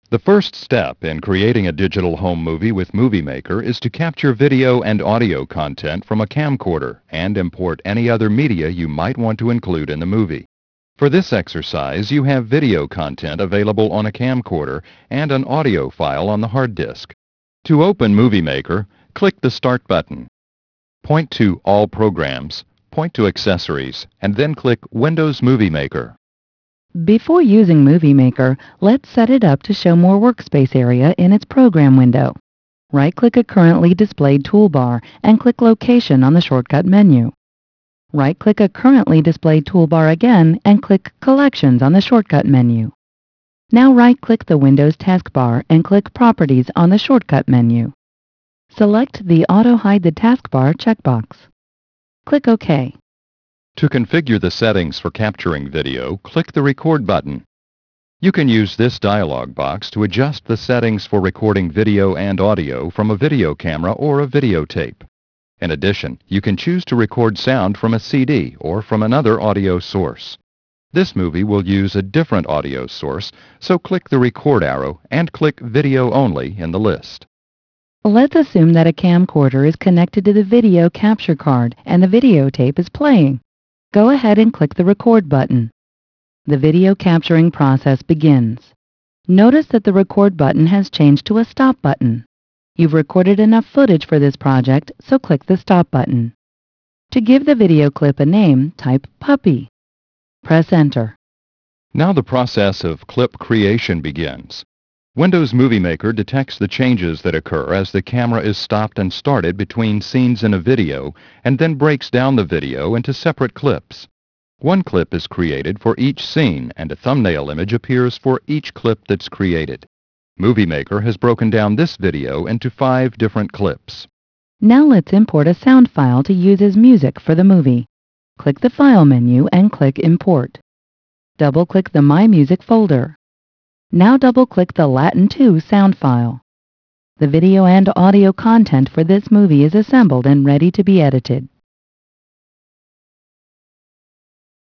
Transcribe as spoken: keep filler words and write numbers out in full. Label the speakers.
Speaker 1: The first step in creating a digital home movie with Movie Maker is to capture video and audio content from a camcorder and import any other media you might want to include in the movie. For this exercise, you have video content available on a camcorder and an audio file on the hard disk. To open Movie Maker, click the Start button. Point to All Programs, point to Accessories, and then click Windows Movie Maker.
Speaker 2: Before using Movie Maker, let's set it up to show more workspace area in its program window. Right-click a currently displayed toolbar and click Location on the shortcut menu. Right-click a currently displayed toolbar again and click Collections on the shortcut menu. Now right-click the Windows taskbar and click Properties on the shortcut menu. Select the Auto Hide the Taskbar checkbox. Click OK.
Speaker 1: To configure the settings for capturing video, click the Record button. You can use this dialog box to adjust the settings for recording video and audio from a video camera or a videotape. In addition, you can choose to record sound from a C D or from another audio source. This movie will use a different audio source, so click the Record arrow and click Video Only in the list.
Speaker 2: Let's assume that a camcorder is connected to the video capture card and the videotape is playing. Go ahead and click the Record button. The video capturing process begins. Notice that the Record button has changed to a Stop button. You've recorded enough footage for this project, so click the Stop button. To give the video clip a name, type Puppy. Press Enter.
Speaker 1: Now the process of clip creation begins. Windows Movie Maker detects the changes that occur as the camera is stopped and started between scenes in a video and then breaks down the video into separate clips. One clip is created for each scene and a thumbnail image appears for each clip that's created. Movie Maker has broken down this video into five different clips.
Speaker 2: Now let's import a sound file to use as music for the movie. Click the File menu and click Import. Double-click the My Music folder. Now double-click the Latin two sound file. The video and audio content for this movie is assembled and ready to be edited.